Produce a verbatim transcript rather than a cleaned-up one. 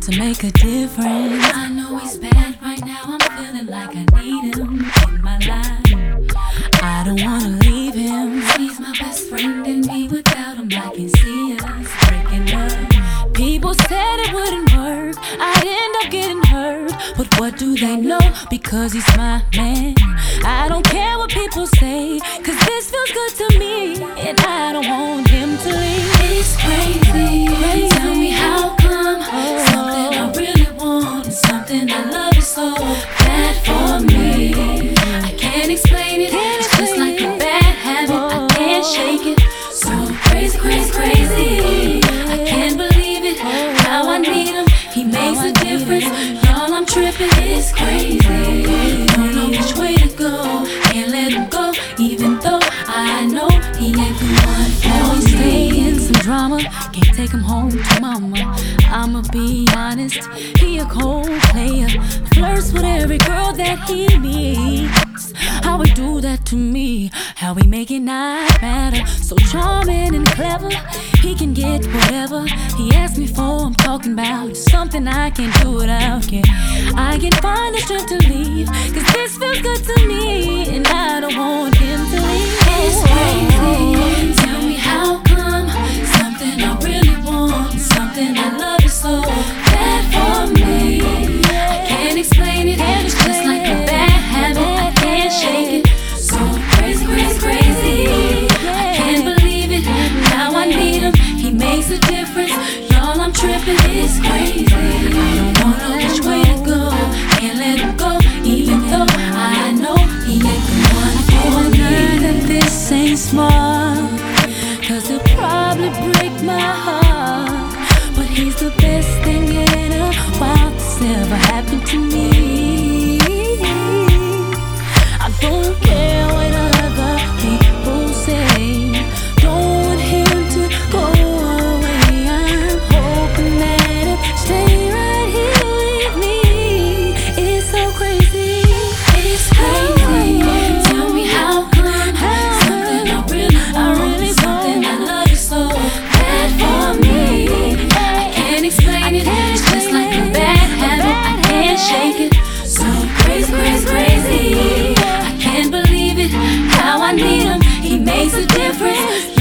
to make a difference. I know he's bad right now, I'm feeling like I need him in my life. I don't wanna leave him. He's my best friend and me without him I can see us breaking up. People said it wouldn't work, I'd end up getting hurt. But what do they know? Because he's my man. I don't care what people say, cause this feels good to me, and I don't want him to leave. It's crazy, crazy. Tell me how come oh. Something I really want and something I love is so bad for me. I can't explain it, Can't it's just like a bad habit, I can't shake it. So crazy, crazy, crazy. I can't believe it, how I need him, he makes a difference. Y'all, I'm tripping, it's crazy. Don't know which way to go, can't let him go, even though I know he ain't the one Now for he's me. staying some drama, can't take him home to mama. I'ma be honest, he a cold player, flirts with every girl that he meets. How he do that to me, how he make it not matter. So charming and clever, he can get whatever he asks me for. I'm talking about something I can't do without. Can I can find the strength to leave, cause this feels good to me, and I don't want him to leave. It's crazy, tell me how come something I really want, something I love is so bad for me. I can't explain it, it's just like a bad habit, I can't shake it. So crazy, crazy, crazy. I can't believe it, now I need him, he makes a difference. Y'all, I'm tripping, it's crazy. I don't know which way to go, can't let him go, even though I know he ain't the one for me. That this ain't smart, cause he'll probably break my heart. But he's the best thing in a while that's ever happened to me. I don't care what other people say, don't want him to go away. I'm hoping that he'll stay right here with me. It's so crazy, It's crazy, tell me how come something I really want, something I love is so bad for me. I can't explain it, it's just like a bad habit, I can't shake it. So crazy, crazy, crazy. I can't believe it, how I need him, he makes a difference.